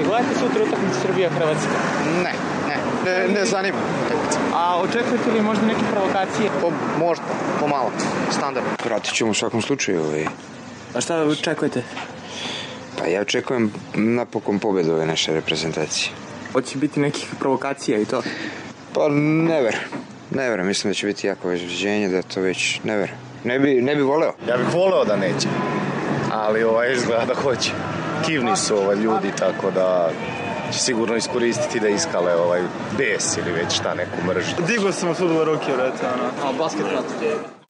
Gledajte sutra utakmicu Srbija-Hrvatska? Ne zanima. A očekujete li možda neke provokacije? Možda, pomalo, standardno. Vratit ćemo u svakom slučaju. A šta očekujete? Pa ja očekujem napokon pobedu ove naše reprezentacije. Hoće biti nekih provokacija i to? Pa ne verujem, mislim da će biti jako izraženje, da to već ne verujem. Ne bi voleo. Ja bih voleo da neće, ali izgleda da hoće. Kivni su ljudi, tako da će sigurno iskoristiti da iskale bes ili već šta, neku mržnju. Digao sam od fudbala ruke, vrete, a basket prati.